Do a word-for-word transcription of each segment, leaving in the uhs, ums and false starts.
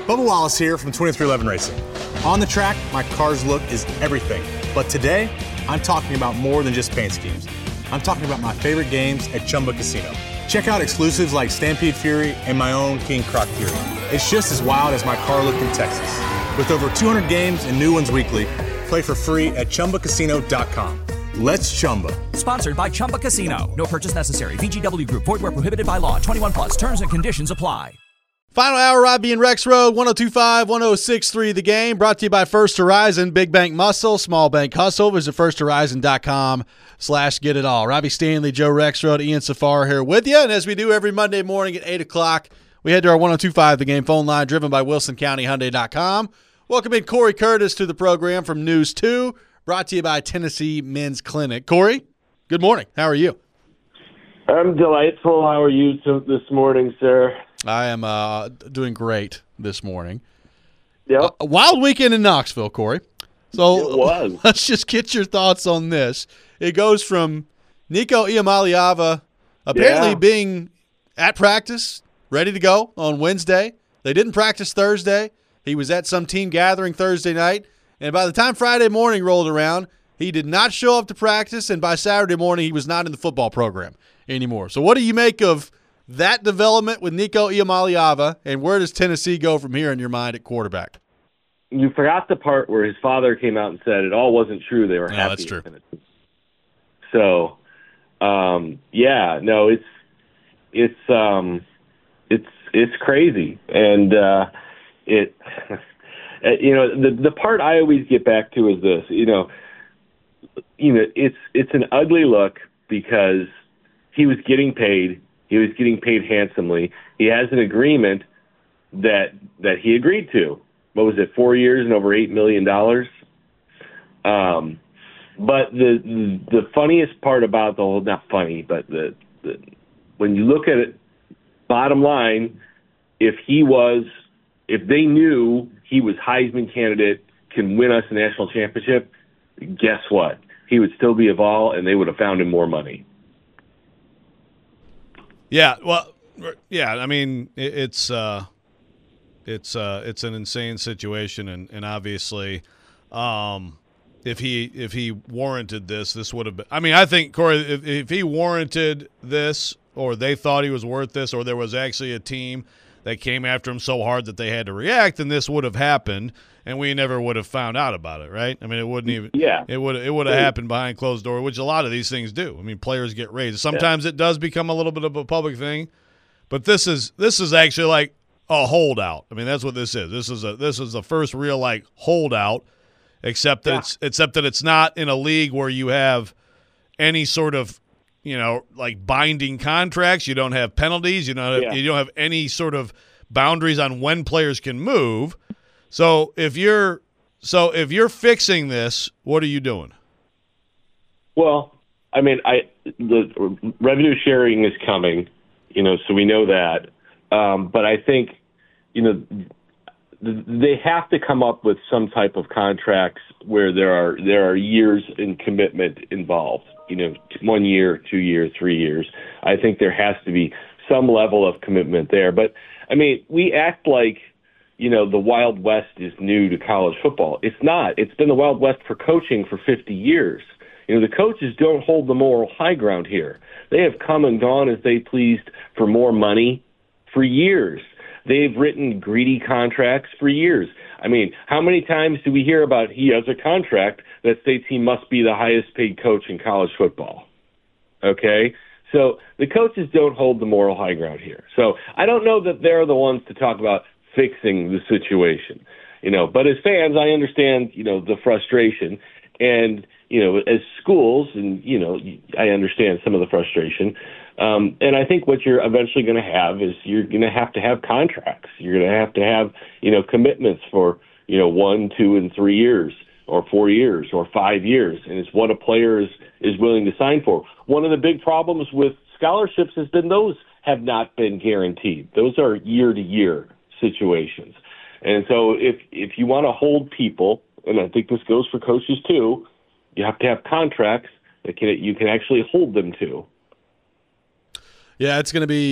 Bubba Wallace here from twenty-three eleven Racing. On the track, my car's look is everything. But today, I'm talking about more than just paint schemes. I'm talking about my favorite games at Chumba Casino. Check out exclusives like Stampede Fury and my own King Croc Fury. It's just as wild as my car look in Texas. With over two hundred games and new ones weekly, play for free at Chumba Casino dot com. Let's Chumba. Sponsored by Chumba Casino. No purchase necessary. V G W Group. Void where prohibited by law. twenty-one plus. Terms and conditions apply. Final hour, Robbie and Rex Road, one oh two point five, one oh six point three The Game. Brought to you by First Horizon, Big Bank Muscle, Small Bank Hustle. Visit first horizon dot com slash get it all. Robbie Stanley, Joe Rexroad, Ian Safar here with you. And as we do every Monday morning at eight o'clock, we head to our one oh two point five The Game phone line, driven by wilson county hyundai dot com. Welcome in Corey Curtis to the program from News two, brought to you by Tennessee Men's Clinic. Corey, good morning. How are you? I'm delightful. How are you this morning, sir? I am uh, doing great this morning. Yep. A wild weekend in Knoxville, Corey. So it was. Let's just get your thoughts on this. It goes from Nico Iamaleava apparently Yeah. being at practice, ready to go on Wednesday. They didn't practice Thursday. He was at some team gathering Thursday night. And by the time Friday morning rolled around, he did not show up to practice. And by Saturday morning, he was not in the football program anymore. So what do you make of that development with Nico Iamaleava, and where does Tennessee go from here in your mind at quarterback? You forgot the part where his father came out and said it all wasn't true. They were No, happy. that's true. So, um, yeah, no, it's it's um, it's it's crazy, and uh, it you know the the part I always get back to is this. You know, you know, it's it's an ugly look because he was getting paid. He was getting paid handsomely. He has an agreement that that he agreed to. What was it, four years and over eight million dollars? Um, but the the funniest part about the whole, not funny, but the, the when you look at it, bottom line, if he was, if they knew he was Heisman candidate, can win us a national championship, guess what? He would still be a Vol, and they would have found him more money. Yeah, well, yeah. I mean, it, it's uh, it's uh, it's an insane situation, and and obviously, um, if he if he warranted this, this would have been. I mean, I think Corey, if, if he warranted this, or they thought he was worth this, or there was actually a team that came after him so hard that they had to react, then this would have happened, and we never would have found out about it, right? I mean, it wouldn't even. Yeah. It would it would have happened behind closed door, which a lot of these things do. I mean, players get raised. Sometimes yeah. it does become a little bit of a public thing, but this is this is actually like a holdout. I mean, that's what this is. This is a this is the first real like holdout, except that yeah. it's except that it's not in a league where you have any sort of, you know, like binding contracts. You don't have penalties. You don't have, yeah. you don't have any sort of boundaries on when players can move. So if you're so if you're fixing this, what are you doing? Well, I mean, I the revenue sharing is coming, you know, so we know that. Um, but I think, you know, they have to come up with some type of contracts where there are there are years in commitment involved. You know, one year, two years, three years. I think there has to be some level of commitment there. But I mean, we act like, you know, the Wild West is new to college football. It's not. It's been the Wild West for coaching for fifty years. You know, the coaches don't hold the moral high ground here. They have come and gone as they pleased for more money for years. They've written greedy contracts for years. I mean, how many times do we hear about he has a contract that states he must be the highest paid coach in college football? Okay? So the coaches don't hold the moral high ground here. So I don't know that they're the ones to talk about fixing the situation. You know, but as fans, I understand, you know, the frustration. And, you know, as schools, and, you know, I understand some of the frustration. Um, and I think what you're eventually going to have is you're going to have to have contracts. You're going to have to have, you know, commitments for, you know, one, two, and three years, or four years, or five years. And it's what a player is, is willing to sign for. One of the big problems with scholarships has been those have not been guaranteed. Those are year-to-year situations. And so if if you want to hold people, and I think this goes for coaches too, you have to have contracts that can you can actually hold them to. Yeah, it's going to be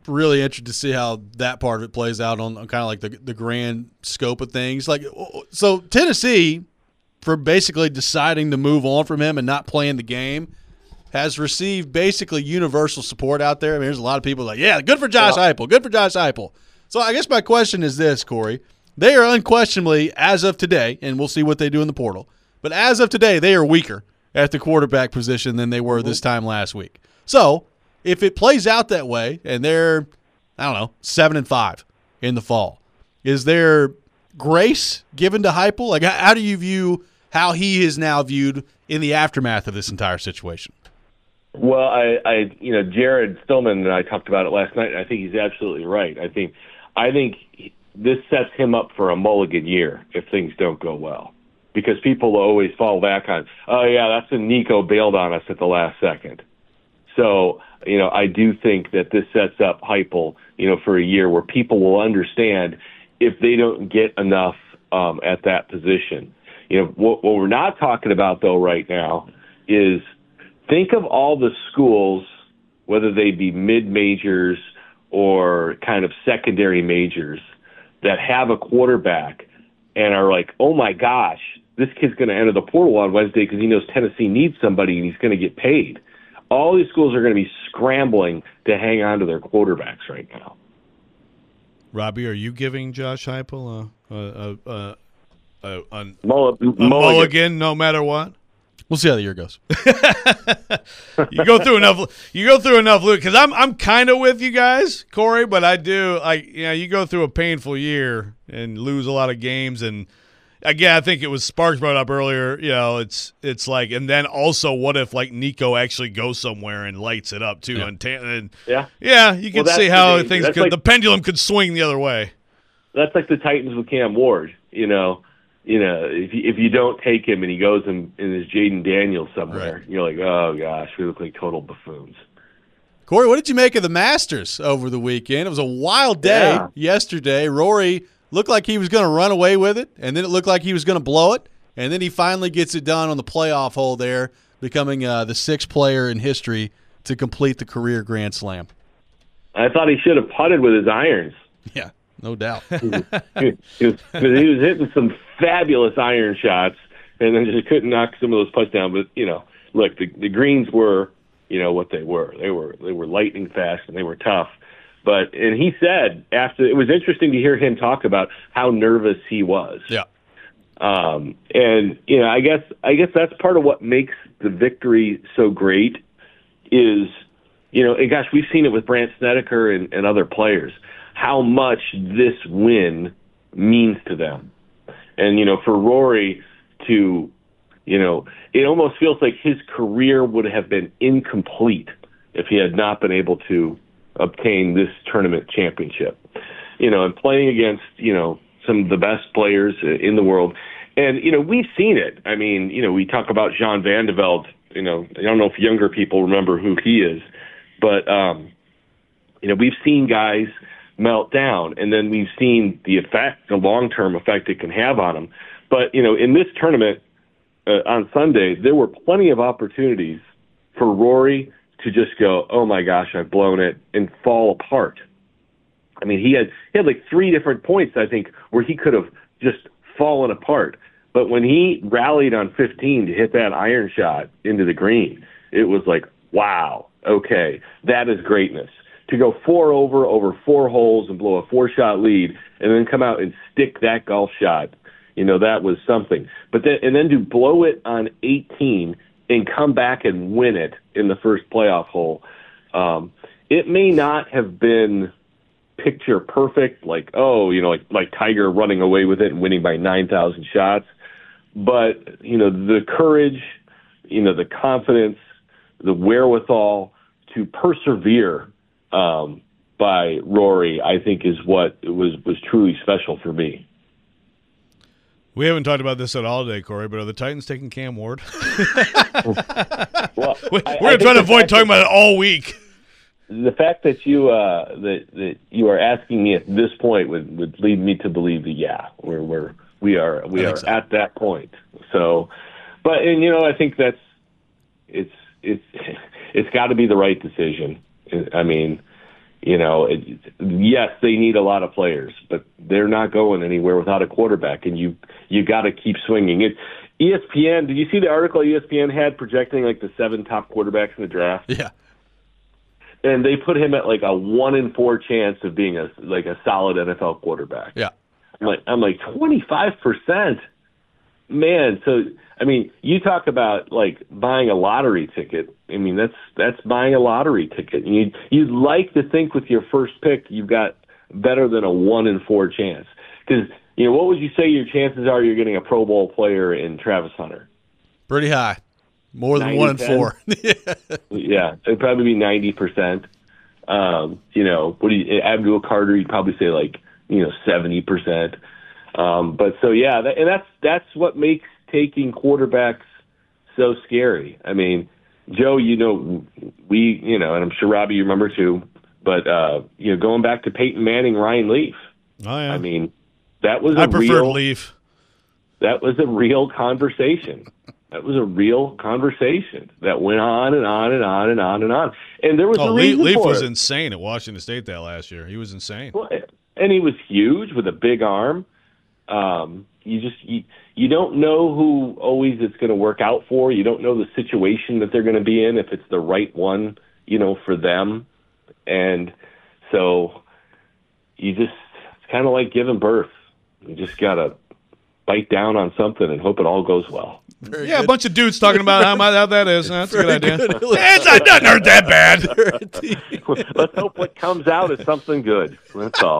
really interested to see how that part of it plays out on, on kind of like the the grand scope of things. Like, so Tennessee, for basically deciding to move on from him and not playing the game, has received basically universal support out there. I mean, there's a lot of people like, yeah, good for Josh yeah. Heupel, good for Josh Heupel. So I guess my question is this, Corey. They are unquestionably, as of today, and we'll see what they do in the portal, but as of today, they are weaker at the quarterback position than they were mm-hmm. this time last week. So if it plays out that way and they're, I don't know, seven and five in the fall, is there grace given to Heupel? Like, how do you view how he is now viewed in the aftermath of this entire situation? Well, I, I, you know, Jared Stillman and I talked about it last night, and I think he's absolutely right. I think, I think this sets him up for a mulligan year if things don't go well, because people always fall back on, oh yeah, that's when Nico bailed on us at the last second. So, you know, I do think that this sets up Heupel, you know, for a year where people will understand if they don't get enough um, at that position. You know, what, what we're not talking about though right now is, think of all the schools, whether they be mid-majors or kind of secondary majors, that have a quarterback and are like, oh, my gosh, this kid's going to enter the portal on Wednesday because he knows Tennessee needs somebody and he's going to get paid. All these schools are going to be scrambling to hang on to their quarterbacks right now. Robbie, are you giving Josh Heupel a, a, a, a, a, a, Mull- a mulligan no matter what? We'll see how the year goes. you go through enough. You go through enough, Luke. Because I'm I'm kind of with you guys, Corey. But I do. I you know you go through a painful year and lose a lot of games. And again, I think it was Sparks brought up earlier. You know, it's it's like, and then also, what if like Nico actually goes somewhere and lights it up too? Yeah. And, and yeah, yeah, you can well, see how the, things could, like, the pendulum could swing the other way. That's like the Titans with Cam Ward. You know. You know, if you, if you don't take him and he goes and, and is Jaden Daniels somewhere, right. You're like, oh, gosh, we look like total buffoons. Corey, what did you make of the Masters over the weekend? It was a wild day yeah. yesterday. Rory looked like he was going to run away with it, and then it looked like he was going to blow it, and then he finally gets it done on the playoff hole there, becoming uh, the sixth player in history to complete the career Grand Slam. I thought he should have putted with his irons. Yeah. No doubt. he, was, he was hitting some fabulous iron shots and then just couldn't knock some of those putts down. But, you know, look, the, the greens were, you know, what they were. They were they were lightning fast and they were tough. But and he said after, it was interesting to hear him talk about how nervous he was. Yeah. Um, and, you know, I guess I guess that's part of what makes the victory so great is, you know, and gosh, we've seen it with Brandt Snedeker and, and other players, how much this win means to them. And, you know, for Rory to, you know, it almost feels like his career would have been incomplete if he had not been able to obtain this tournament championship. You know, and playing against, you know, some of the best players in the world. And, you know, we've seen it. I mean, you know, we talk about Jean Van de Velde. You know, I don't know if younger people remember who he is. But, um, you know, we've seen guys melt down, and then we've seen the effect, the long-term effect it can have on them. But, you know, in this tournament uh, on Sunday, there were plenty of opportunities for Rory to just go, oh my gosh, I've blown it, and fall apart. I mean, he had he had like three different points, I think, where he could have just fallen apart. But when he rallied on fifteen to hit that iron shot into the green, it was like, wow, okay, that is greatness. To go four over, over four holes and blow a four-shot lead and then come out and stick that golf shot, you know, that was something. But then, and then to blow it on eighteen and come back and win it in the first playoff hole, um, it may not have been picture perfect, like, oh, you know, like, like Tiger running away with it and winning by nine thousand shots. But, you know, the courage, you know, the confidence, the wherewithal to persevere Um, by Rory, I think is what was, was truly special for me. We haven't talked about this at all today, Corey, but are the Titans taking Cam Ward? well, We're I, going to try to avoid talking about it all week. The fact that you uh, that, that you are asking me at this point would, would lead me to believe that yeah, we're we're we are we are so. at that point. So, but and you know I think that's it's it's it's got to be the right decision. I mean, You know, it, yes, they need a lot of players, but they're not going anywhere without a quarterback, and you you got to keep swinging. It, E S P N, did you see the article E S P N had projecting like the seven top quarterbacks in the draft? Yeah. And they put him at like a one in four chance of being a like a solid N F L quarterback. Yeah. I'm like I'm like twenty-five percent. Man, so I mean, you talk about like buying a lottery ticket. I mean, that's that's buying a lottery ticket. And you you'd like to think with your first pick you've got better than a one in four chance. Because you know, what would you say your chances are you're getting a Pro Bowl player in Travis Hunter? Pretty high, more than one in four. Yeah, it'd probably be ninety percent. Um, you know, what do you, Abdul Carter? You'd probably say like you know seventy percent. Um, but so yeah, that, and that's that's what makes taking quarterbacks so scary. I mean, Joe, you know, we, you know, and I'm sure Robbie, you remember too. But uh, you know, going back to Peyton Manning, Ryan Leaf. Oh yeah. I mean, that was a I prefer real, Leaf. That was a real conversation. That was a real conversation that went on and on and on and on and on. And there was Oh, a Leaf, reason Leaf for was it. insane at Washington State that last year. He was insane. Well, and he was huge with a big arm. Um, you just you, you don't know who always it's going to work out for. You don't know the situation that they're going to be in, if it's the right one, you know, for them. And so you just it's kind of like giving birth. You just got to bite down on something and hope it all goes well. Very yeah, good. a bunch of dudes talking about how, how that is. That's a good Very idea. good. It's not, doesn't hurt that bad. Let's hope what comes out is something good. That's all.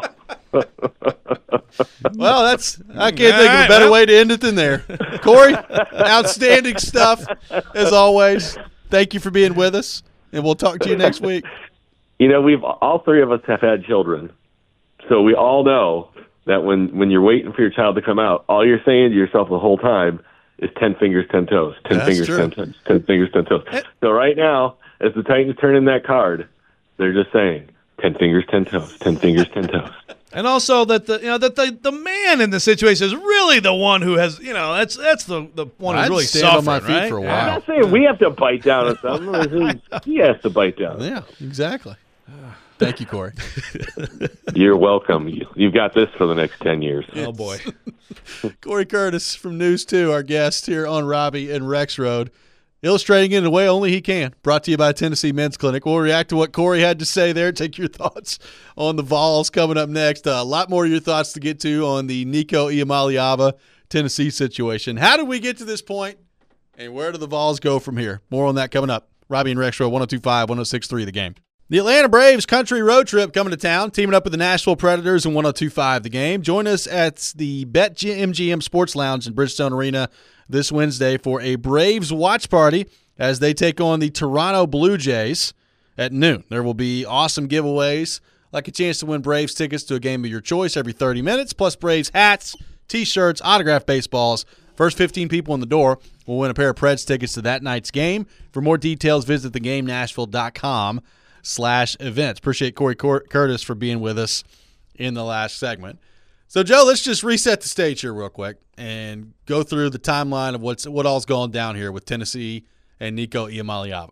Well, that's I can't think of a better way to end it than there. Corey, outstanding stuff as always. Thank you for being with us, and we'll talk to you next week. You know, we've all three of us have had children, so we all know that when, when you're waiting for your child to come out, all you're saying to yourself the whole time is ten fingers, ten toes, ten That's fingers, true. ten toes, ten fingers, ten toes. So right now, as the Titans turn in that card, they're just saying ten fingers, ten toes, ten fingers, ten toes. And also that the you know that the, the man in the situation is really the one who has you know that's that's the, the one who's I'd really stand suffering, on my feet right? for a Yeah. I'm while. not saying we have to bite down on something. He has to bite down. Yeah, exactly. Thank you, Corey. You're welcome. You, you've got this for the next ten years. Oh boy. Corey Curtis from News two, our guest here on Robbie and Rex Road, illustrating it in a way only he can. Brought to you by Tennessee Men's Clinic. We'll react to what Corey had to say there. Take your thoughts on the Vols coming up next. Uh, a lot more of your thoughts to get to on the Nico Iamaleava Tennessee situation. How did we get to this point, and where do the Vols go from here? More on that coming up. Robbie and Rex Road, one oh two point five, one oh six point three The Game. The Atlanta Braves country road trip coming to town, teaming up with the Nashville Predators in one oh two point five The Game. Join us at the BetMGM Sports Lounge in Bridgestone Arena this Wednesday for a Braves watch party as they take on the Toronto Blue Jays at noon. There will be awesome giveaways, like a chance to win Braves tickets to a game of your choice every thirty minutes, plus Braves hats, T-shirts, autographed baseballs. First fifteen people in the door will win a pair of Preds tickets to that night's game. For more details, visit the game nashville dot com slash events. Appreciate Corey Cor- Curtis for being with us in the last segment. So, Joe, let's just reset the stage here real quick and go through the timeline of what's what all's going down here with Tennessee and Nico Iamaleava.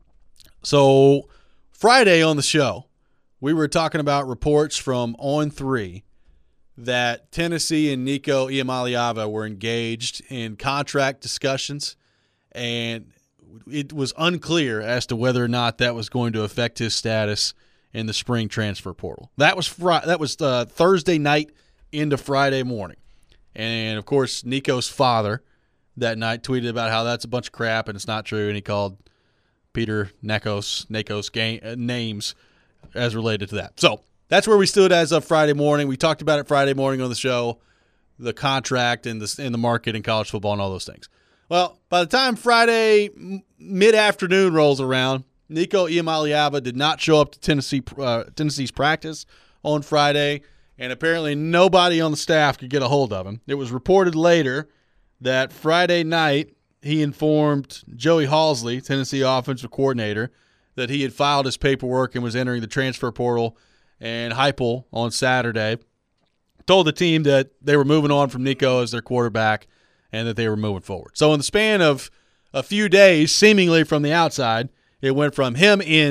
So, Friday on the show, we were talking about reports from On three that Tennessee and Nico Iamaleava were engaged in contract discussions, and it was unclear as to whether or not that was going to affect his status in the spring transfer portal. That was fr- that was uh, Thursday night into Friday morning. And, of course, Nico's father that night tweeted about how that's a bunch of crap and it's not true, and he called Peter Nakos, Nakos game, uh, names as related to that. So that's where we stood as of Friday morning. We talked about it Friday morning on the show, the contract and the, and the market in college football and all those things. Well, by the time Friday mid-afternoon rolls around, Nico Iamaleava did not show up to Tennessee uh, Tennessee's practice on Friday, and apparently nobody on the staff could get a hold of him. It was reported later that Friday night he informed Joey Halsley, Tennessee offensive coordinator, that he had filed his paperwork and was entering the transfer portal, and Heupel on Saturday told the team that they were moving on from Nico as their quarterback and that they were moving forward. So in the span of a few days, seemingly from the outside, it went from him in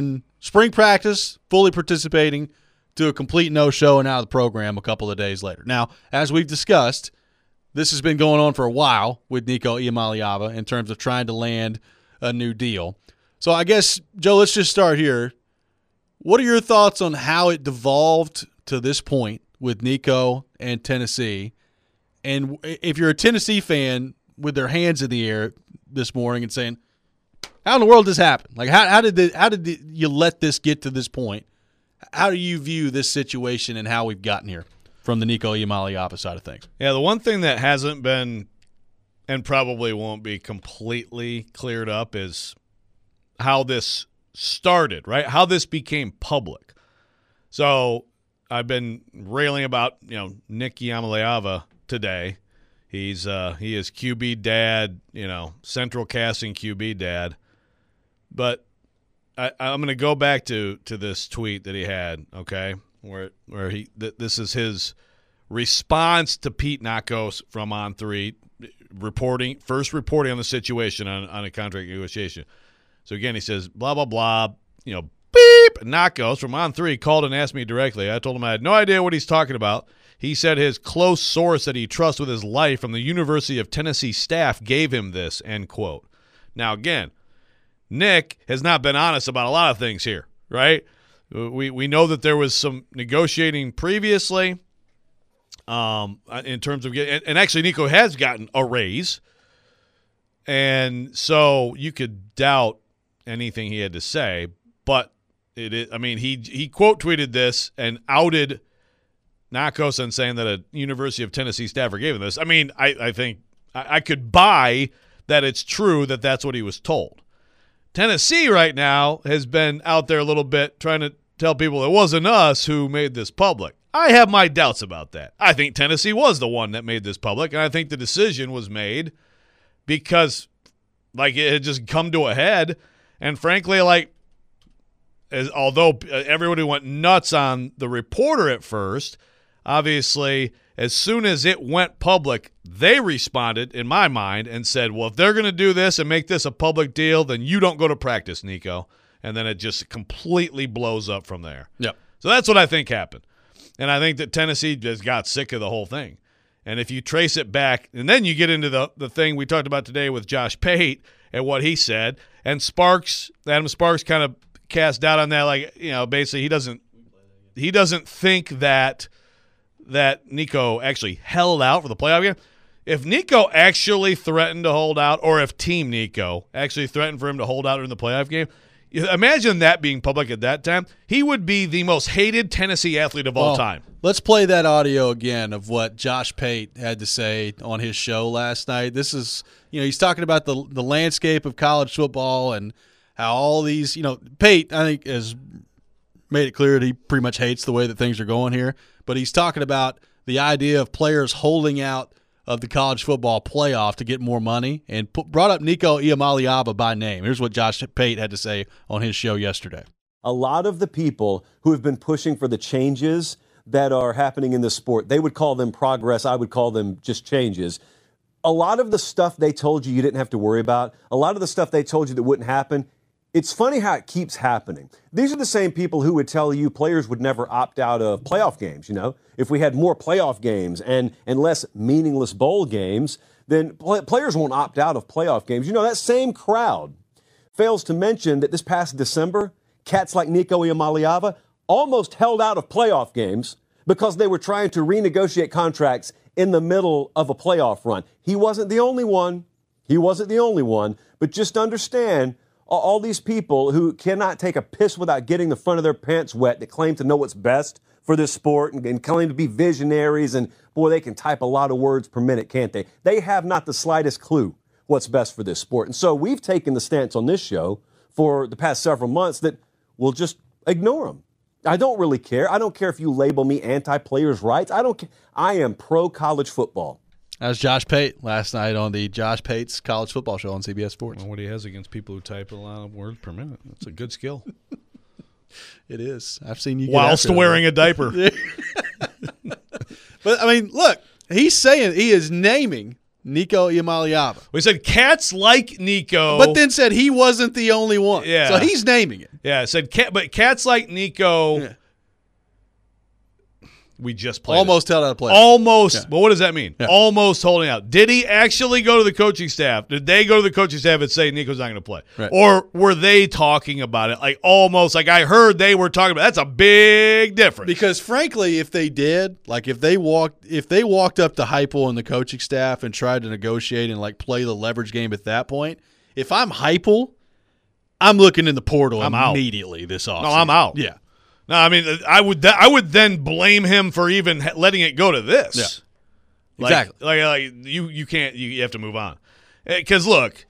spring practice, fully participating, to a complete no-show and out of the program a couple of days later. Now, as we've discussed, this has been going on for a while with Nico Iamaleava in terms of trying to land a new deal. So I guess, Joe, let's just start here. What are your thoughts on how it devolved to this point with Nico and Tennessee? And if you're a Tennessee fan with their hands in the air this morning and saying, how in the world did this happen? Like, how, how did the, how did the, you let this get to this point? How do you view this situation and how we've gotten here from the Nico Iamaleava side of things? Yeah, the one thing that hasn't been and probably won't be completely cleared up is how this started, right? How this became public. So I've been railing about, you know, Nick Iamaleava today. He's uh, he is Q B dad, you know, central casting Q B dad. But I, I'm going to go back to, to this tweet that he had, okay, where where he th- this is his response to Pete Nakos from On three, reporting first reporting on the situation on, on a contract negotiation. So again, he says blah blah blah, you know, beep. Nakos from On three called and asked me directly. I told him I had no idea what he's talking about. He said his close source that he trusts with his life from the University of Tennessee staff gave him this, end quote. Now again, Nick has not been honest about a lot of things here, right? We we know that there was some negotiating previously um, in terms of getting – and actually Nico has gotten a raise. And so you could doubt anything he had to say. But it is – I mean, he, he quote tweeted this and outed Nakos and saying that a University of Tennessee staffer gave him this. I mean, I, I think I, I could buy that it's true that that's what he was told. Tennessee right now has been out there a little bit trying to tell people it wasn't us who made this public. I have my doubts about that. I think Tennessee was the one that made this public, and I think the decision was made because, like, it had just come to a head. And frankly, like, as, although everybody went nuts on the reporter at first, obviously, as soon as it went public, they responded, in my mind, and said, well, if they're going to do this and make this a public deal, then you don't go to practice, Nico. And then it just completely blows up from there. Yep. So that's what I think happened. And I think that Tennessee just got sick of the whole thing. And if you trace it back, and then you get into the, the thing we talked about today with Josh Pate and what he said, and Sparks, Adam Sparks kind of cast doubt on that, like, you know, basically he doesn't he doesn't think that – that Nico actually held out for the playoff game. If Nico actually threatened to hold out, or if Team Nico actually threatened for him to hold out in the playoff game, imagine that being public at that time. He would be the most hated Tennessee athlete of all well, time. Let's play that audio again of what Josh Pate had to say on his show last night. This is, you know, he's talking about the the landscape of college football and how all these, you know, Pate, I think, has made it clear that he pretty much hates the way that things are going here. But he's talking about the idea of players holding out of the college football playoff to get more money and put, brought up Nico Iamaleava by name. Here's what Josh Pate had to say on his show yesterday. A lot of the people who have been pushing for the changes that are happening in the sport, they would call them progress. I would call them just changes. A lot of the stuff they told you you didn't have to worry about, a lot of the stuff they told you that wouldn't happen, it's funny how it keeps happening. These are the same people who would tell you players would never opt out of playoff games, you know. If we had more playoff games and, and less meaningless bowl games, then play, players won't opt out of playoff games. You know, that same crowd fails to mention that this past December, cats like Nico Iamaleava almost held out of playoff games because they were trying to renegotiate contracts in the middle of a playoff run. He wasn't the only one. He wasn't the only one. But just understand, all these people who cannot take a piss without getting the front of their pants wet, that claim to know what's best for this sport and, and claim to be visionaries, and boy, they can type a lot of words per minute, can't they? They have not the slightest clue what's best for this sport. And so we've taken the stance on this show for the past several months that we'll just ignore them. I don't really care. I don't care if you label me anti-players' rights. I don't care. I am pro-college football. That was Josh Pate last night on the Josh Pate's College Football Show on C B S Sports. Well, what he has against people who type a lot of words per minute. That's a good skill. It is. I've seen you get whilst wearing a diaper. But, I mean, look, he's saying, he is naming Nico Iamaleava. We said cats like Nico. But then said he wasn't the only one. Yeah. So he's naming it. Yeah, I said, cat, but cats like Nico. Yeah. We just played Almost it. held out a play. Almost. Yeah. But what does that mean? Yeah. Almost holding out. Did he actually go to the coaching staff? Did they go to the coaching staff and say Nico's not going to play? Right. Or were they talking about it? Like almost. Like I heard they were talking about it. That's a big difference. Because frankly, if they did, like if they walked if they walked up to Heupel and the coaching staff and tried to negotiate and like play the leverage game at that point, if I'm Heupel, I'm looking in the portal I'm out. immediately this offseason. No, I'm out. Yeah. No, I mean, I would th- I would then blame him for even letting it go to this. Yeah. Like, Exactly. Like, like you, you can't. You, you have to move on. Because look,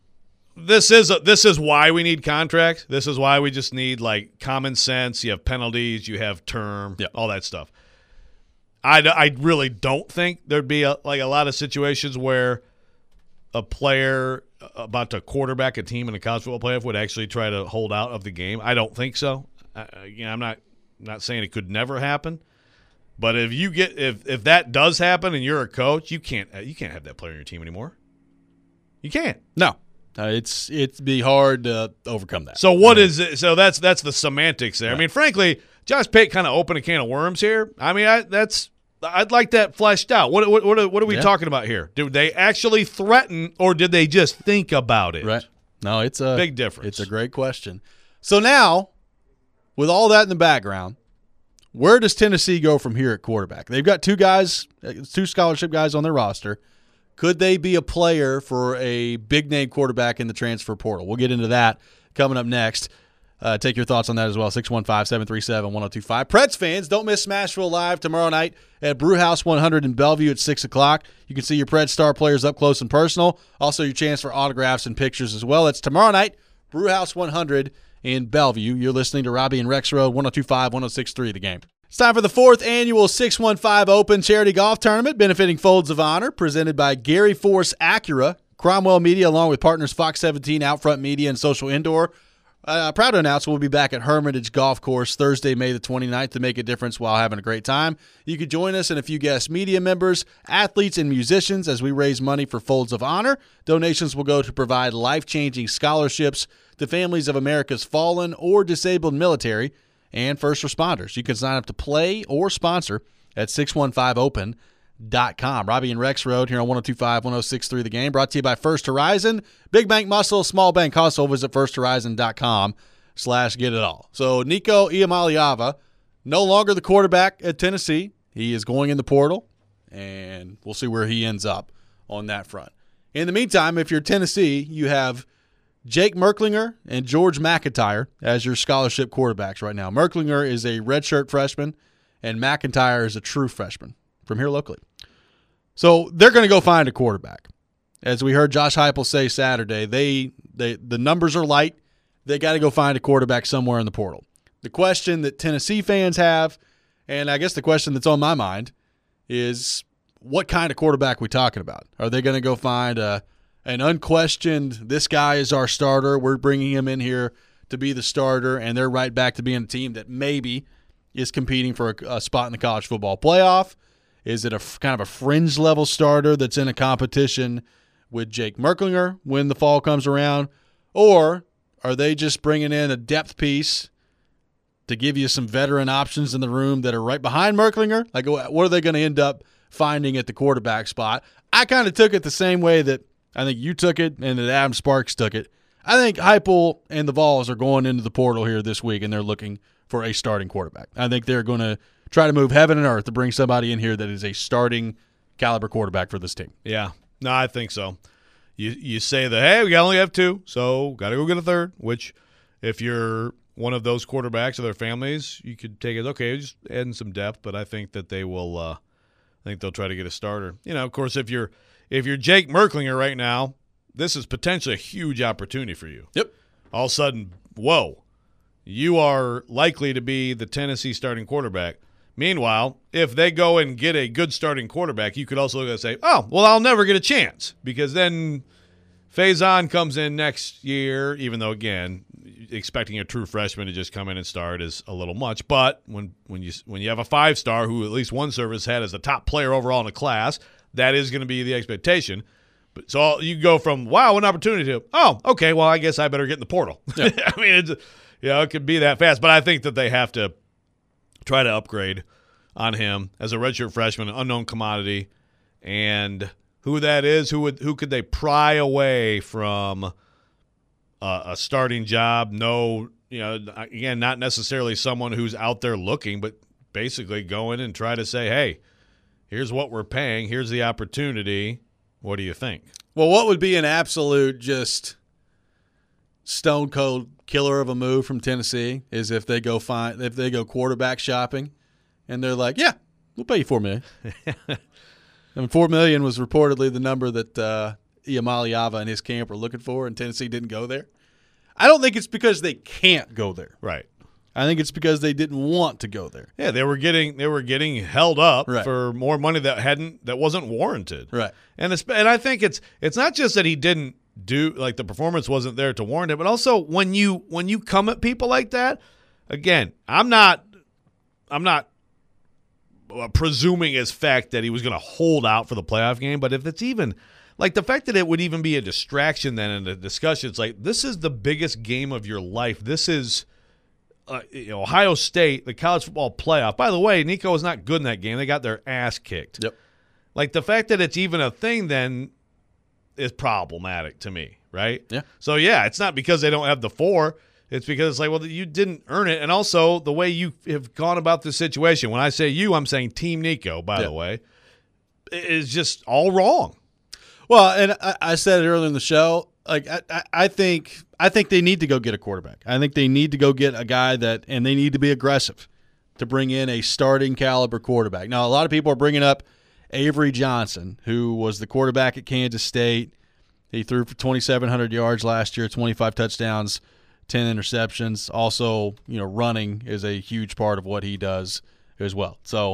this is a, this is why we need contracts. This is why we just need like common sense. You have penalties. You have term. Yeah. All that stuff. I, I really don't think there'd be a, like a lot of situations where a player about to quarterback a team in a college football playoff would actually try to hold out of the game. I don't think so. Uh, you know, I'm not not saying it could never happen, but if you get if if that does happen and you're a coach, you can't you can't have that player on your team anymore. You can't. No. Uh, it's it'd be hard to overcome that. So what is it? So that's that's the semantics there. I mean, frankly, Josh Pate kind of opened a can of worms here. I mean, I, that's I'd like that fleshed out. What what what are, what are we Yeah. talking about here? Did they actually threaten, or did they just think about it? Right. No, it's a Big difference. It's a great question. So now, with all that in the background, where does Tennessee go from here at quarterback? They've got two guys, two scholarship guys on their roster. Could they be a player for a big-name quarterback in the transfer portal? We'll get into that coming up next. Uh, take your thoughts on that as well, six one five, seven three seven, one oh two five. Preds fans, don't miss Smashville Live tomorrow night at Brewhouse one hundred in Bellevue at six o'clock. You can see your Preds star players up close and personal. Also, your chance for autographs and pictures as well. It's tomorrow night, Brewhouse one hundred in Bellevue. You're listening to Robbie and Rex Road, one oh two five, one oh six three The Game. It's time for the fourth annual six one five Open Charity Golf Tournament benefiting Folds of Honor, presented by Gary Force Acura, Cromwell Media, along with partners Fox seventeen, Outfront Media, and Social Indoor. Uh, proud to announce we'll be back at Hermitage Golf Course Thursday, May the twenty-ninth to make a difference while having a great time. You can join us and a few guest media members, athletes, and musicians as we raise money for Folds of Honor. Donations will go to provide life-changing scholarships to families of America's fallen or disabled military and first responders. You can sign up to play or sponsor at six one five open dot com. Robbie and Rex Road here on one oh two five, one oh six three The Game, brought to you by First Horizon. Big bank muscle, small bank hustle. Visit first horizon dot com slash get it all. So Nico Iamaleava, no longer the quarterback at Tennessee. He is going in the portal, and we'll see where he ends up on that front. In the meantime, if you're Tennessee, you have Jake Merklinger and George McIntyre as your scholarship quarterbacks right now. Merklinger is a redshirt freshman, and McIntyre is a true freshman from here locally. So they're going to go find a quarterback. As we heard Josh Heupel say Saturday, they, they the numbers are light. They got to go find a quarterback somewhere in the portal. The question that Tennessee fans have, and I guess the question that's on my mind, is what kind of quarterback are we talking about? Are they going to go find a an unquestioned, this guy is our starter, we're bringing him in here to be the starter, and they're right back to being a team that maybe is competing for a, a spot in the college football playoff? Is it a kind of a fringe level starter that's in a competition with Jake Merklinger when the fall comes around? Or are they just bringing in a depth piece to give you some veteran options in the room that are right behind Merklinger? Like, what are they going to end up finding at the quarterback spot? I kind of took it the same way that I think you took it and that Adam Sparks took it. I think Heupel and the Vols are going into the portal here this week, and they're looking for a starting quarterback. I think they're going to try to move heaven and earth to bring somebody in here that is a starting caliber quarterback for this team. Yeah, no, I think so. You you say that, hey, we only have two, so got to go get a third, which if you're one of those quarterbacks or their families, you could take it, okay, just adding some depth, but I think that they will uh, I think they'll try to get a starter. You know, of course, if you're if you're Jake Merklinger right now, this is potentially a huge opportunity for you. Yep. All of a sudden, whoa, you are likely to be the Tennessee starting quarterback. Meanwhile, if they go and get a good starting quarterback, you could also look at it and say, oh, well, I'll never get a chance, because then Faison comes in next year, even though, again, expecting a true freshman to just come in and start is a little much. But when when you when you have a five-star who at least one service had as the top player overall in the class, that is going to be the expectation. But so you go from, wow, an opportunity to, oh, okay, well, I guess I better get in the portal. Yeah. I mean, it's, you know, it could be that fast. But I think that they have to try to upgrade on him as a redshirt freshman, an unknown commodity, and who that is, who would who could they pry away from a, a starting job? No, you know, again, not necessarily someone who's out there looking, but basically go in and try to say, hey, here's what we're paying, here's the opportunity. What do you think? Well, what would be an absolute just stone cold killer of a move from Tennessee is if they go find if they go quarterback shopping, and they're like, "Yeah, we'll pay you four million." I mean, four million was reportedly the number that uh, Iamaliava and his camp were looking for, and Tennessee didn't go there. I don't think it's because they can't go there. Right. I think it's because they didn't want to go there. Yeah, they were getting they were getting held up right. for more money that hadn't that wasn't warranted. Right. And it's, and I think it's it's not just that he didn't do like the performance wasn't there to warrant it, but also when you when you come at people like that, again, I'm not I'm not presuming as fact that he was going to hold out for the playoff game, but if it's even like the fact that it would even be a distraction then in the discussion, it's like this is the biggest game of your life. This is uh, you know, Ohio State, the college football playoff. By the way, Nico was not good in that game. They got their ass kicked. Yep. Like the fact that it's even a thing then is problematic to me, right? Yeah. So yeah, it's not because they don't have the four. It's because it's like, well, you didn't earn it. And also the way you have gone about this situation, when I say you, I'm saying Team Nico, by yeah. the way, is just all wrong. Well, and I, I said it earlier in the show, like I, I, I think I think they need to go get a quarterback. I think they need to go get a guy that, and they need to be aggressive to bring in a starting caliber quarterback. Now, a lot of people are bringing up Avery Johnson, who was the quarterback at Kansas State. He threw for twenty-seven hundred yards last year, twenty-five touchdowns, ten interceptions. Also, you know, running is a huge part of what he does as well. So,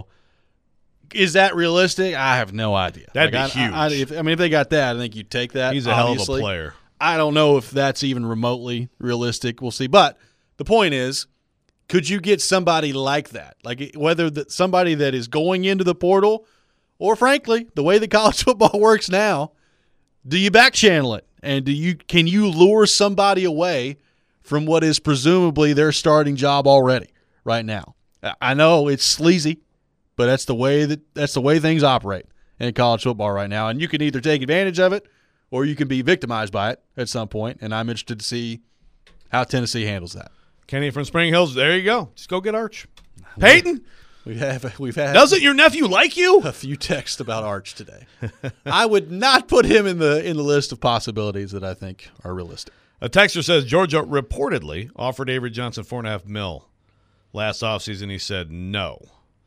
is that realistic? I have no idea. That'd like, be I, huge. I, I, if, I mean, if they got that, I think you'd take that. He's a obviously. hell of a player. I don't know if that's even remotely realistic. We'll see. But the point is, could you get somebody like that? Like whether that somebody that is going into the portal or, frankly, the way that college football works now, do you back channel it? And do you can you lure somebody away from what is presumably their starting job already right now? I know it's sleazy, but that's the way that that's the way things operate in college football right now. And you can either take advantage of it or you can be victimized by it at some point. And I'm interested to see how Tennessee handles that. Kenny from Spring Hills, there you go. Just go get Arch. Peyton, we have we've had doesn't your nephew like you? A few texts about Arch today. I would not put him in the in the list of possibilities that I think are realistic. A texter says Georgia reportedly offered Avery Johnson four and a half mil last offseason. He said no.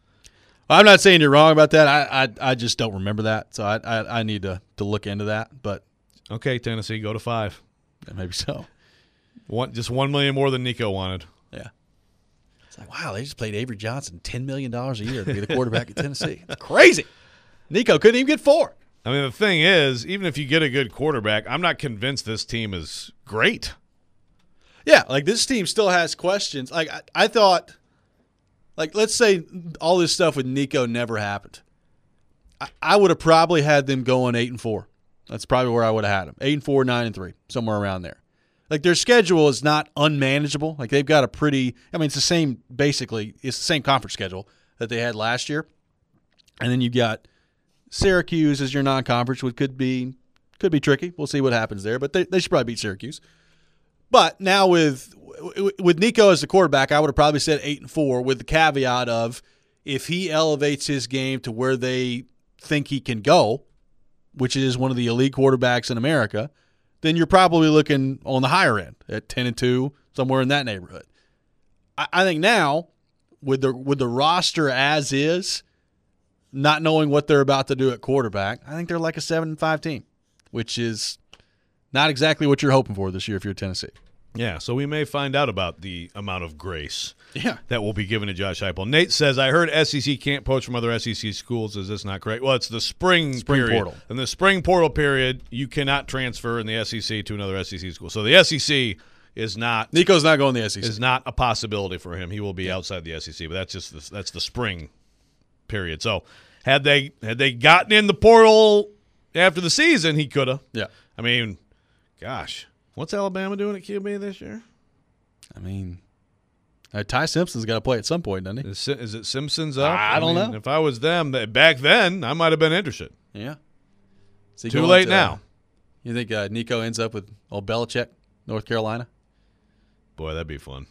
I'm not saying you're wrong about that. I I, I just don't remember that, so I, I I need to to look into that. But okay, Tennessee, go to five. Yeah, maybe so. One, just one million more than Nico wanted. Yeah. It's like, wow, they just played Avery Johnson ten million dollars a year to be the quarterback at Tennessee. It's crazy. Nico couldn't even get four. I mean, the thing is, even if you get a good quarterback, I'm not convinced this team is great. Yeah, like this team still has questions. Like I, I thought, like let's say all this stuff with Nico never happened. I, I would have probably had them going eight and four. That's probably where I would have had them. Eight and four, nine and three, somewhere around there. Like their schedule is not unmanageable. Like they've got a pretty. I mean, it's the same. Basically, it's the same conference schedule that they had last year, and then you got Syracuse as your non-conference, which could be could be tricky. We'll see what happens there, but they, they should probably beat Syracuse. But now with with Nico as the quarterback, I would have probably said eight and four, with the caveat of if he elevates his game to where they think he can go, which is one of the elite quarterbacks in America, then you're probably looking on the higher end at ten and two, somewhere in that neighborhood. I, I think now with the with the roster as is, not knowing what they're about to do at quarterback, I think they're like a seven and five team, which is not exactly what you're hoping for this year if you're Tennessee. Yeah, so we may find out about the amount of grace yeah. that will be given to Josh Heupel. Nate says, I heard S E C can't poach from other S E C schools. Is this not correct? Well, it's the spring, spring period. portal. In the spring portal period, you cannot transfer in the S E C to another S E C school. So the S E C is not Nico's not going to the S E C. Is not a possibility for him. He will be yeah. outside the S E C, but that's just the, that's the spring period. So had they had they gotten in the portal after the season, he could have. Yeah. I mean, gosh, what's Alabama doing at Q B this year? I mean, Uh, Ty Simpson's got to play at some point, doesn't he? Is, is it Simpsons up? I don't mean, know. If I was them back then, I might have been interested. Yeah. Is he Too going late to- now. You think uh, Nico ends up with old Belichick, North Carolina? Boy, that'd be fun.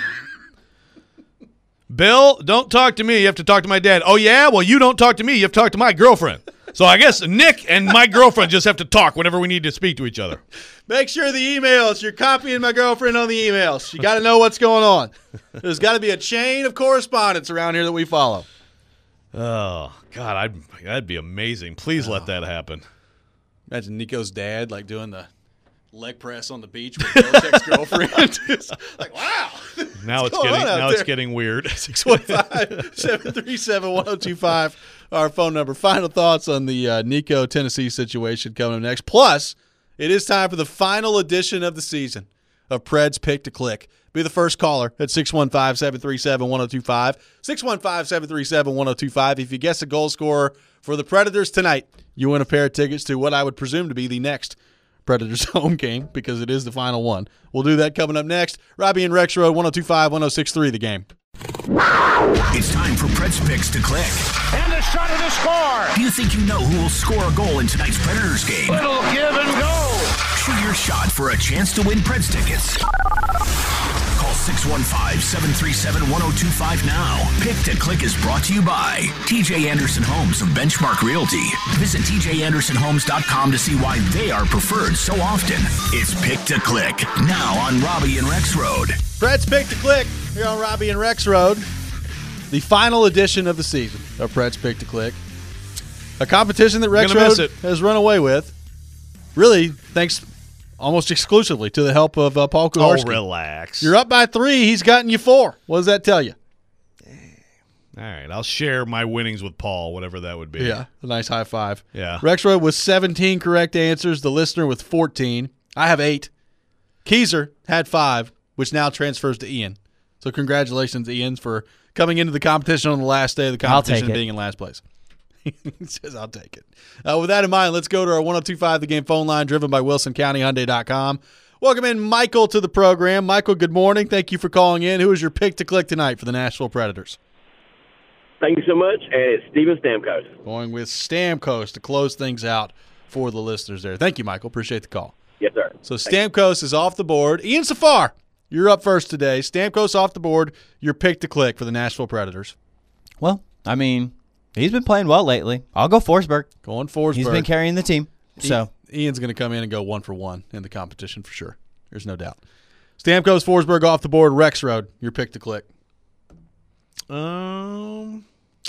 Bill, don't talk to me. You have to talk to my dad. Oh, yeah? Well, you don't talk to me. You have to talk to my girlfriend. So I guess Nick and my girlfriend just have to talk whenever we need to speak to each other. Make sure the emails, you're copying my girlfriend on the emails. You got to know what's going on. There's got to be a chain of correspondence around here that we follow. Oh, God, I'd, that'd be amazing. Please let that happen. Imagine Nico's dad, like, doing the leg press on the beach with Belichick's girlfriend. It's like, wow. Now it's going getting on out now it's there? getting weird. six one five, seven three seven, one oh two five, our phone number. Final thoughts on the uh, Nico, Tennessee situation coming up next. Plus, it is time for the final edition of the season of Preds Pick to Click. Be the first caller at six one five, seven three seven, one oh two five, six one five, seven three seven, one oh two five. If you guess a goal scorer for the Predators tonight, you win a pair of tickets to what I would presume to be the next Predators home game because it is the final one. We'll do that coming up next. Robbie and Rex Road, one oh two five, one oh six three, the game. It's time for Preds Picks to Click. And a shot at the score. Do you think you know who will score a goal in tonight's Predators game? Little give and go. Shoot your shot for a chance to win Preds tickets. Call six one five, seven three seven, one oh two five now. Pick to Click is brought to you by T J Anderson Homes of Benchmark Realty. Visit T J Anderson Homes dot com to see why they are preferred so often. It's Pick to Click, now on Robbie and Rex Road. Preds Pick to Click here on Robbie and Rex Road. The final edition of the season of Preds Pick to Click. A competition that Rex Gonna miss Road it. has run away with. Really, thanks almost exclusively to the help of uh, Paul Oh, Kuharski. relax. You're up by three. He's gotten you four. What does that tell you? All right, I'll share my winnings with Paul, whatever that would be. Yeah, a nice high five. Yeah. Rex Road with seventeen correct answers. The listener with fourteen. I have eight. Keezer had five, which now transfers to Ian. So congratulations, Ian, for coming into the competition on the last day of the I'll take competition and it. being in last place. He says, I'll take it. Uh, with that in mind, let's go to our one oh two five The Game phone line driven by Wilson County Hyundai dot com. Welcome in Michael to the program. Michael, good morning. Thank you for calling in. Who is your pick to click tonight for the Nashville Predators? Thank you so much, and it's Steven Stamkos. Going with Stamkos to close things out for the listeners there. Thank you, Michael. Appreciate the call. Yes, sir. So Stamkos is off the board. Ian Safar, you're up first today. Stamkos off the board. Your pick to click for the Nashville Predators. Well, I mean, he's been playing well lately. I'll go Forsberg. Going Forsberg. He's been carrying the team. So Ian's going to come in and go one for one in the competition for sure. There's no doubt. Stamkos, Forsberg off the board. Rex Road, your pick to click. Um,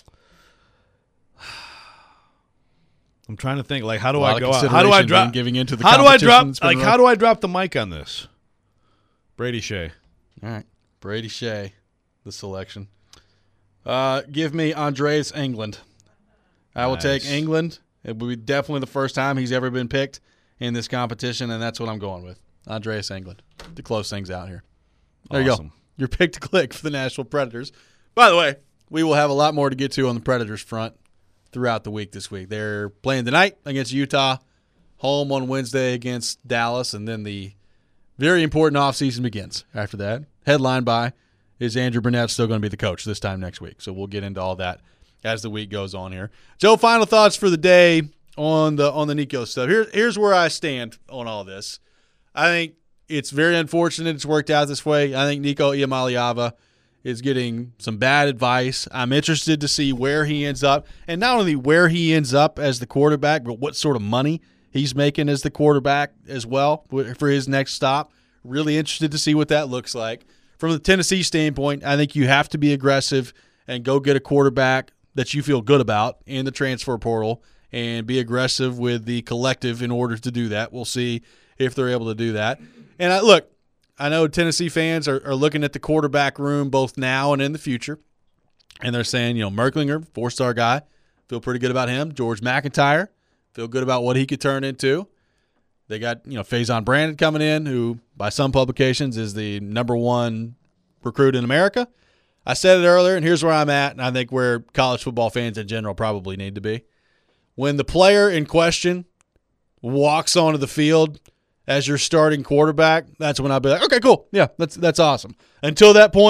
I'm trying to think. Like, how do A lot I of go out? How do I consideration drop? being giving into the how do I drop? competition that's been Like, run. how do I drop the mic on this? Brady Shea. All right. Brady Shea, the selection. Uh, give me Andreas England. I will take Nice. England. It will be definitely the first time he's ever been picked in this competition, and that's what I'm going with. Andreas England to close things out here. There you go. Awesome. Your pick to click for the Nashville Predators. By the way, we will have a lot more to get to on the Predators front throughout the week this week. They're playing tonight against Utah, home on Wednesday against Dallas, and then the very important offseason begins after that. Headlined by, is Andrew Burnett still going to be the coach this time next week? So we'll get into all that as the week goes on here. Joe, final thoughts for the day on the on the Nico stuff. Here, here's where I stand on all this. I think it's very unfortunate it's worked out this way. I think Nico Iamaliava is getting some bad advice. I'm interested to see where he ends up, and not only where he ends up as the quarterback, but what sort of money he's making as the quarterback as well for his next stop. Really interested to see what that looks like. From the Tennessee standpoint, I think you have to be aggressive and go get a quarterback that you feel good about in the transfer portal and be aggressive with the collective in order to do that. We'll see if they're able to do that. And I, look, I know Tennessee fans are, are looking at the quarterback room both now and in the future, and they're saying, you know, Merklinger, four-star guy, feel pretty good about him. George McIntyre, feel good about what he could turn into. They got, you know, Faison Brandon coming in, who by some publications is the number one recruit in America. I said it earlier, and here's where I'm at, and I think where college football fans in general probably need to be. When the player in question walks onto the field as your starting quarterback, that's when I'll be like, okay, cool. Yeah, that's that's awesome. Until that point,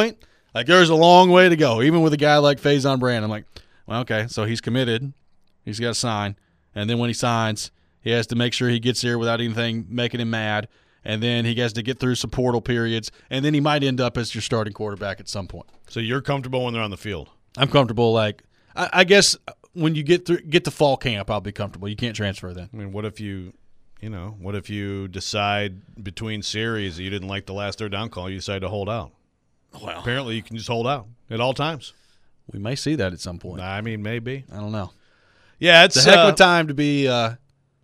Like, there's a long way to go, even with a guy like Faison Brand. I'm like, well, okay, so he's committed. He's got to sign. And then when he signs, he has to make sure he gets here without anything making him mad. And then he has to get through some portal periods. And then he might end up as your starting quarterback at some point. So you're comfortable when they're on the field? I'm comfortable. Like, I, I guess when you get through, get to fall camp, I'll be comfortable. You can't transfer then. I mean, what if you – You know, what if you decide between series that you didn't like the last third down call, you decide to hold out? Well, apparently you can just hold out at all times. We may see that at some point. I mean, maybe. I don't know. Yeah, it's, it's a heck uh, of a time to be uh,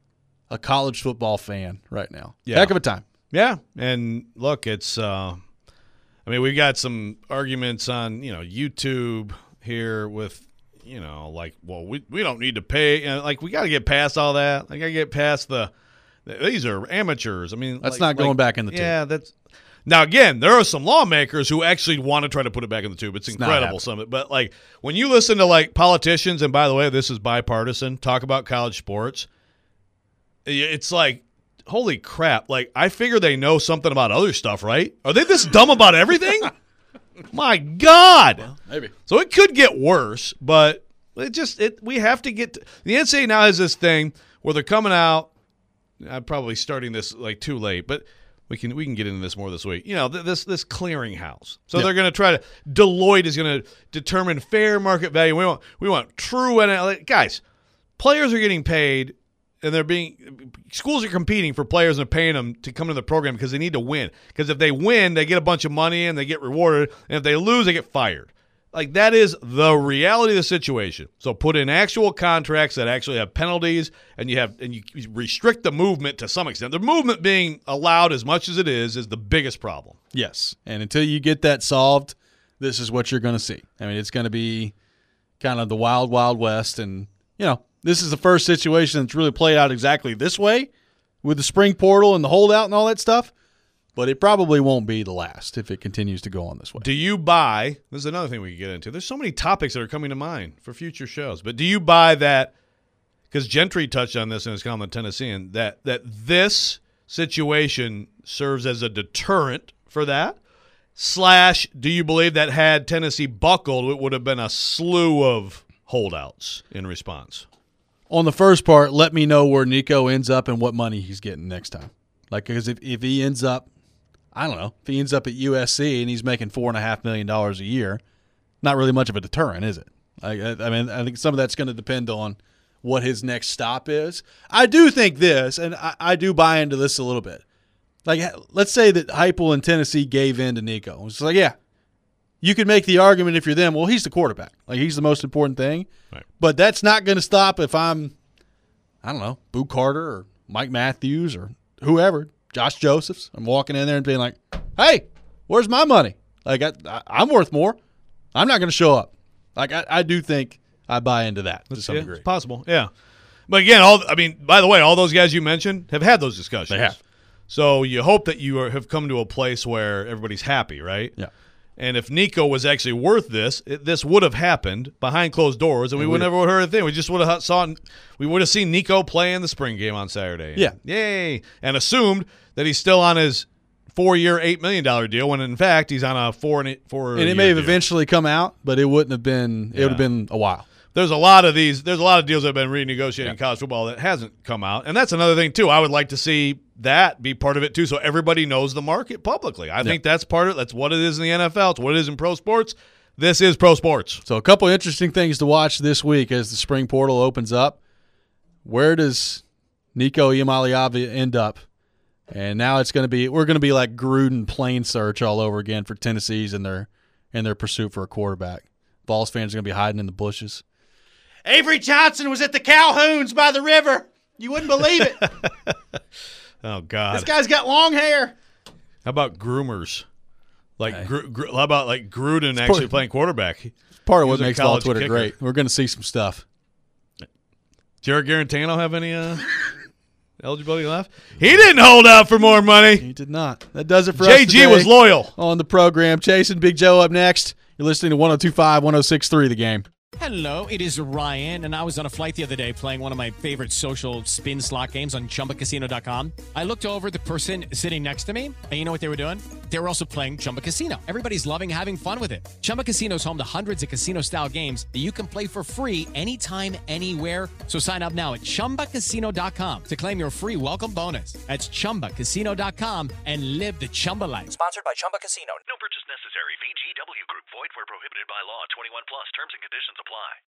a college football fan right now. Yeah. Heck of a time. Yeah, and look, it's uh, – I mean, we've got some arguments on, you know, YouTube here with, you know, like, well, we, we don't need to pay. You know, like, we got to get past all that. I got to get past the – these are amateurs. I mean, that's like, not going like, back in the tube. Yeah, that's now again. There are some lawmakers who actually want to try to put it back in the tube. It's, it's incredible, some of it. But like when you listen to like politicians, and by the way, this is bipartisan. Talk about college sports. It's like, holy crap! Like I figure they know something about other stuff, right? Are they this dumb about everything? My God, well, maybe. So it could get worse, but it just it. We have to get to, the N C double A now has this thing where they're coming out. I'm probably starting this like too late, but we can we can get into this more this week. You know, th- this this clearinghouse. So yep. They're going to try to Deloitte is going to determine fair market value. We want we want true N F L guys. Players are getting paid, and they're being schools are competing for players and they're paying them to come into the program because they need to win. Because if they win, they get a bunch of money and they get rewarded, and if they lose, they get fired. Like, that is the reality of the situation. So put in actual contracts that actually have penalties, and you have and you restrict the movement to some extent. The movement being allowed as much as it is is the biggest problem. Yes, and until you get that solved, this is what you're going to see. I mean, it's going to be kind of the wild, wild west. And, you know, this is the first situation that's really played out exactly this way with the spring portal and the holdout and all that stuff. But it probably won't be the last if it continues to go on this way. Do you buy – this is another thing we can get into. There's so many topics that are coming to mind for future shows. But do you buy that – because Gentry touched on this in his column on Tennessean, that, that this situation serves as a deterrent for that? Slash, do you believe that had Tennessee buckled, it would have been a slew of holdouts in response? On the first part, let me know where Nico ends up and what money he's getting next time. Like, because if, if he ends up – I don't know. If he ends up at U S C and he's making four and a half million dollars a year, not really much of a deterrent, is it? I, I mean, I think some of that's going to depend on what his next stop is. I do think this, and I, I do buy into this a little bit. Like, let's say that Heupel and Tennessee gave in to Nico. It's like, yeah, you could make the argument if you're them. Well, he's the quarterback. Like, he's the most important thing. Right. But that's not going to stop if I'm, I don't know, Boo Carter or Mike Matthews or whoever. Josh Josephs. I'm walking in there and being like, hey, where's my money? Like, I, I, I'm worth more. I'm not going to show up. Like, I, I do think I buy into that to some yeah, degree. It's possible, yeah. But again, all I mean, by the way, all those guys you mentioned have had those discussions. They have. So you hope that you are, have come to a place where everybody's happy, right? Yeah. And if Nico was actually worth this, it, this would have happened behind closed doors, and we would never would have heard a thing. We just would have saw, we would have seen Nico play in the spring game on Saturday. Yeah, yay, and assumed that he's still on his four-year, eight million dollar deal, when in fact he's on a four and eight, four. And it may have deal. eventually come out, but it wouldn't have been. It Yeah. would have been a while. There's a lot of these. There's a lot of deals that have been renegotiated Yeah. in college football that hasn't come out, and that's another thing too. I would like to see that be part of it too, so everybody knows the market publicly. I Yeah. think that's part of it. That's what it is in the N F L. It's what it is in pro sports. This is pro sports. So a couple interesting things to watch this week as the spring portal opens up. Where does Nico Iamaleava end up? And now it's going to be we're going to be like Gruden plane search all over again for Tennessee's in their in their pursuit for a quarterback. Vols fans are going to be hiding in the bushes. Avery Johnson was at the Calhouns by the river. You wouldn't believe it. Oh God! This guy's got long hair. How about groomers? Like, Hey. Gru- Gru- how about like Gruden actually part- playing quarterback? Part of He what was a makes Vol college Twitter kicker. great. We're going to see some stuff. Jared Garantano have any uh, eligibility left? He didn't hold out for more money. He did not. That does it for us J G today was loyal. on the program. Chase and Big Joe up next. You're listening to one oh two point five, one oh six point three The Game. Hello, it is Ryan, and I was on a flight the other day playing one of my favorite social spin slot games on Chumba Casino dot com. I looked over at the person sitting next to me, and you know what they were doing? They were also playing Chumba Casino. Everybody's loving having fun with it. Chumba Casino is home to hundreds of casino-style games that you can play for free anytime, anywhere. So sign up now at chumba casino dot com to claim your free welcome bonus. That's chumba casino dot com and live the Chumba life. Sponsored by Chumba Casino. No purchase necessary. V G W Group. Void where prohibited by law. twenty-one plus. Terms and conditions apply.